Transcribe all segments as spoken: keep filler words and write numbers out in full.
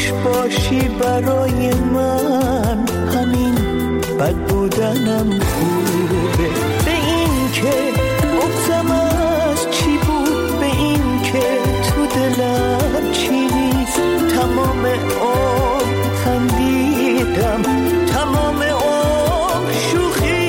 خوش باشی برای من، همین بد بودنم خوبه. به این که گفتم از چی بود، به این که تو دلم چی نیست، تمام عمر خندیدم، تمام عمر شوخی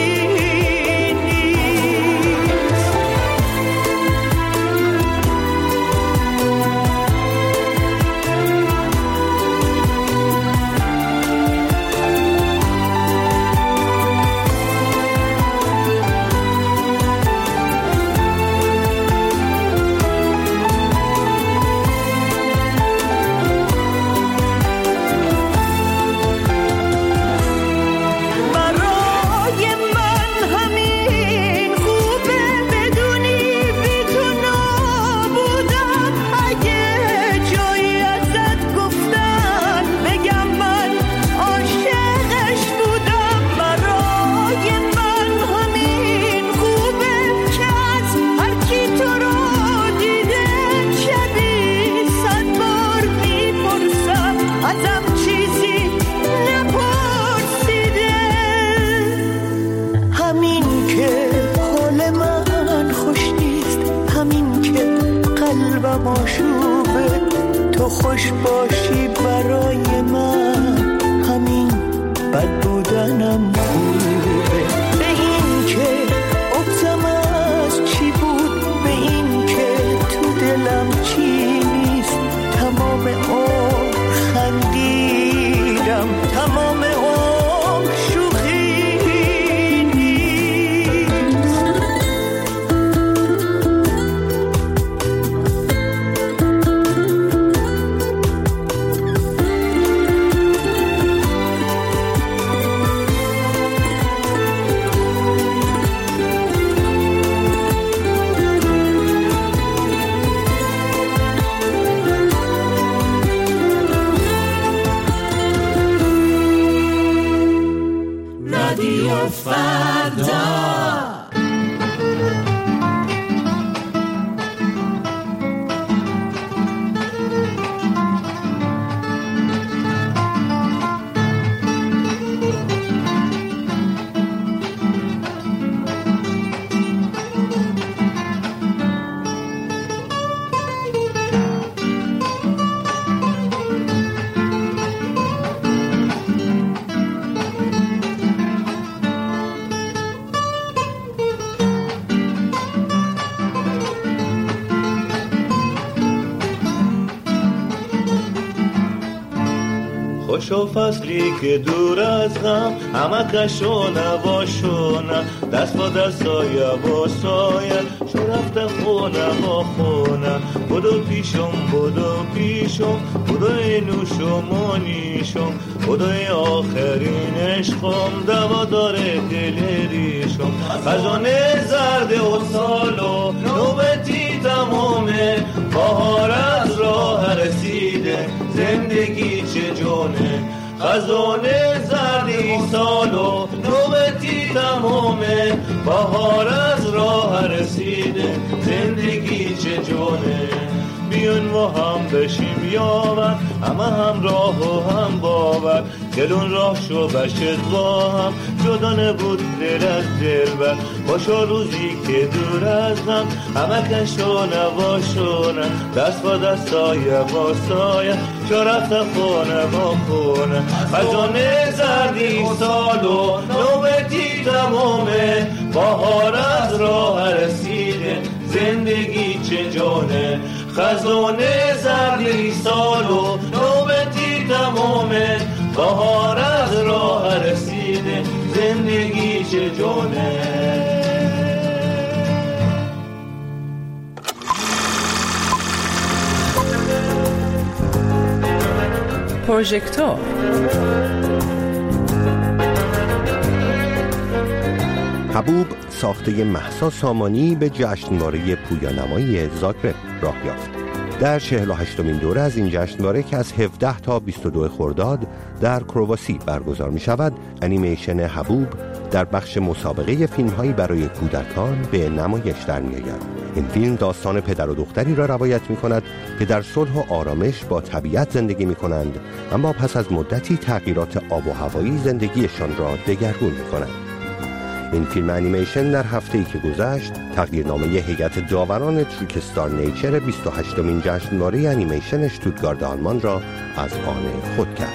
خوش باشی برای من، همین بد بودنم خوبه. به این که گفتم از چی بود، به این که تو دلم چی نیست، تمام عمر خندیدم، تمام عمر شوخی خوشو فصلی که دور از غم، همه کشو نباشونه، دست با دست سایه با سایه، شو رفته خونه با خونه. بدو پیشم بدو پیشم، بدوی نوشم و نیشم، بدوی آخرین عشقم، دوا داره دل ریشم. خزانه زرد و سالو نوبتی تمامه، بهار از راه رسیده، زندگی چه جونه. خزانه زردی سالو نوبتی تمامه، بهار از راه رسیده، زندگی چه جونه. بیون و هم بشیم یاور، همه هم راه و هم باور، دلون راه شو بشت با هم، جدا نبود دل از دل بر. باشا روزی که دور از هم، همه کشو نباشونه، دست با دست سایه با سایه، چو رفت خونه با خونه. خزانه زردی سالو نوبتی تمامه، بهار از راه رسیده، زندگی چه جونه. خزانه زردی سالو نوبتی تمامه، بهار از راه رسیده، زندگی چه جونه. پروژکتور حبوب ساخته مهسا سامانی به جشنواره پویانمایی زاگرب راه یافت. در چهل و هشتمین دوره از این جشنواره که از هفده تا بیست و دو خرداد در کرواسی برگزار می شود، انیمیشن حبوب در بخش مسابقه فیلم‌هایی برای کودکان به نمایش در می‌آید. این فیلم داستان پدر و دختری را روایت می کند که در صلح و آرامش با طبیعت زندگی می کنند، اما پس از مدتی تغییرات آب و هوایی زندگیشان را دگرگون می کند. این فیلم انیمیشن در هفته‌ای که گذشت تقدیرنامه هیئت داوران تریکستار نیچر بیست و هشتمین جشنواره انیمیشن اشتوتگارت آلمان را از آن خود کرد.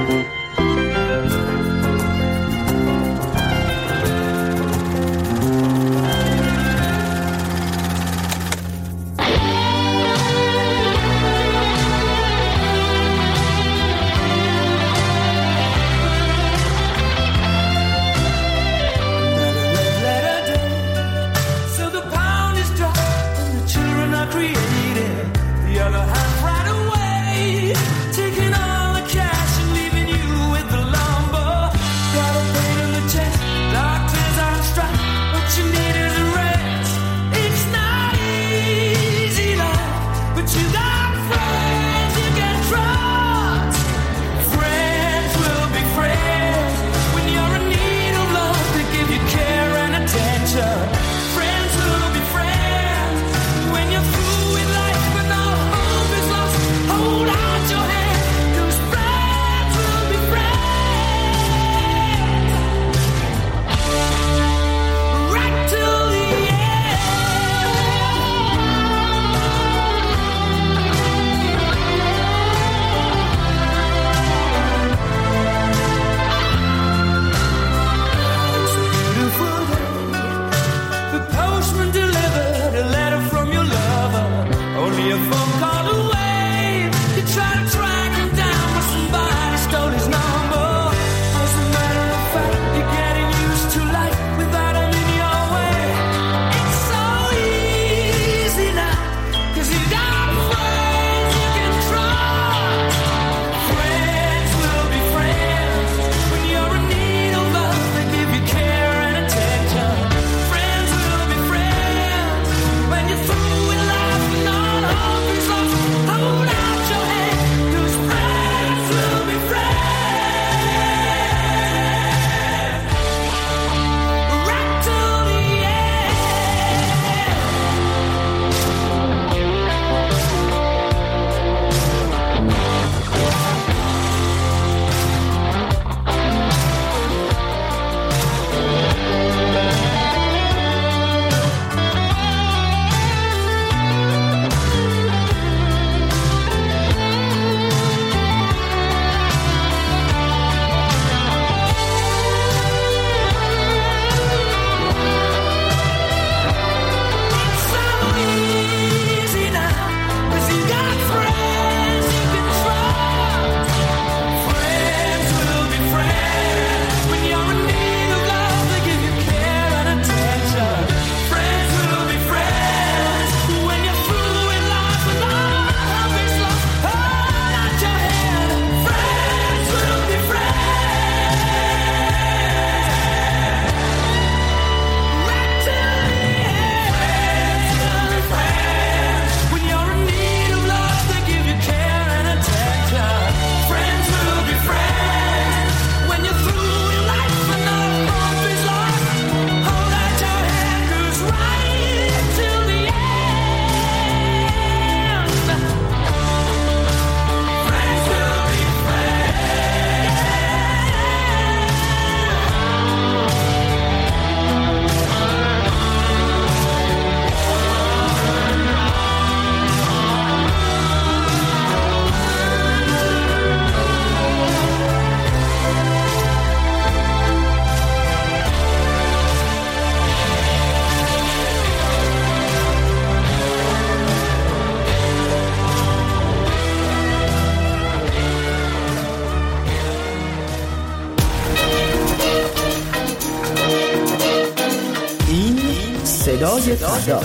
صدای فردا،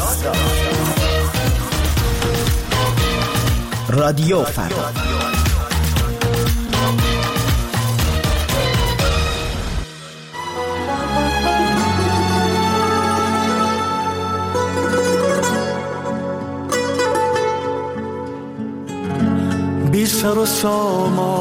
رادیو فردا. بی سر و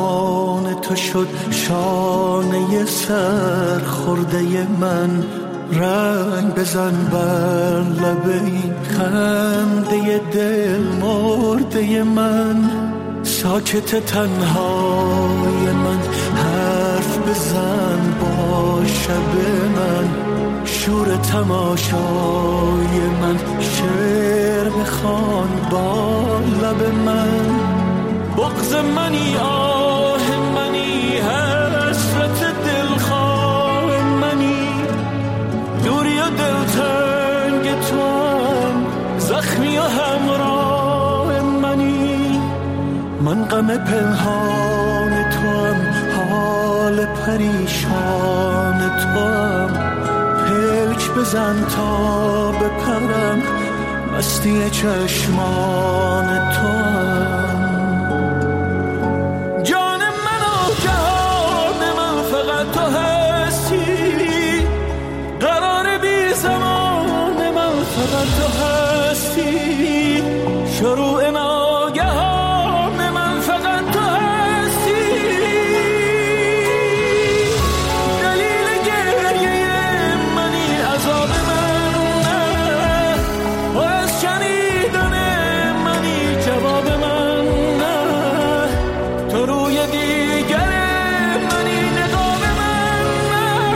سامان تو شد شانه سر خورده من، رنگ بزن بر لب این خنده دل مرده من، ساکت تنهای من، حرف بزن با شب من، شور تماشای من، شعر بخوان با لب من. بغض منی، آه منی، حسرت دلخواه منی، دوری و دلتنگ تو هم، زخمی و همراه منی. من غم پنهان تو هم، حال پریشان تو هم، پلک بزن تا بپرم، مستی چشمان تو هم. جان من و جهان من فقط تو هستی، قرار بی زمان من فقط تو هستی، شروع ناگهان من فقط تو هستی، دلیل گریه منی، عذاب من نه، و از شنیدن منی، جواب من نه، تو روی دیگر منی، نقاب من نه.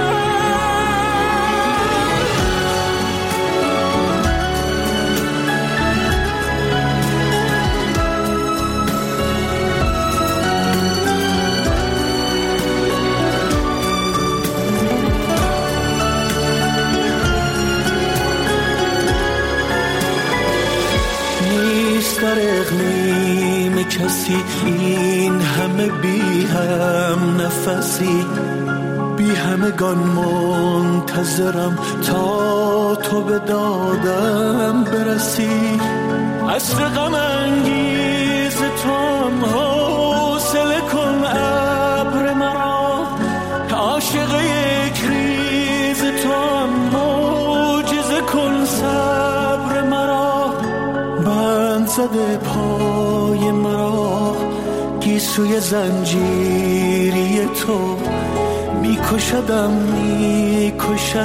نیست در اقلیم کسی این همه بی هم نفسی، بی همگان منتظرم تا تو به دادم برسی. عصر غم انگیز تو هم، حوصله کن ابر مرا، عاشق یک ریز تو هم، معجزه کن صبر مرا. بند زده پای مرا، گیسوی زنجیری تو، میکشدم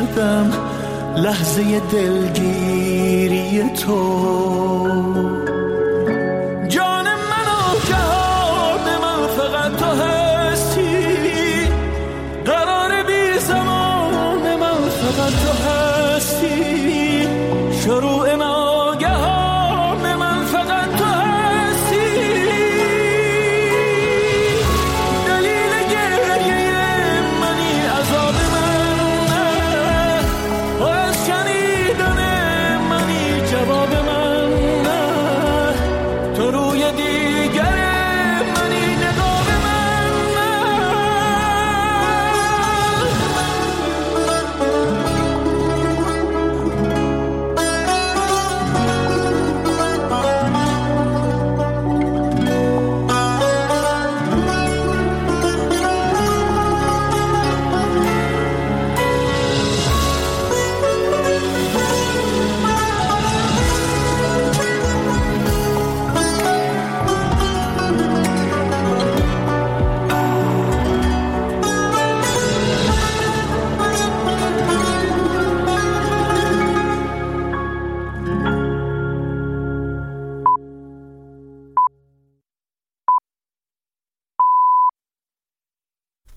میکشدم لحظه دلگیری تو.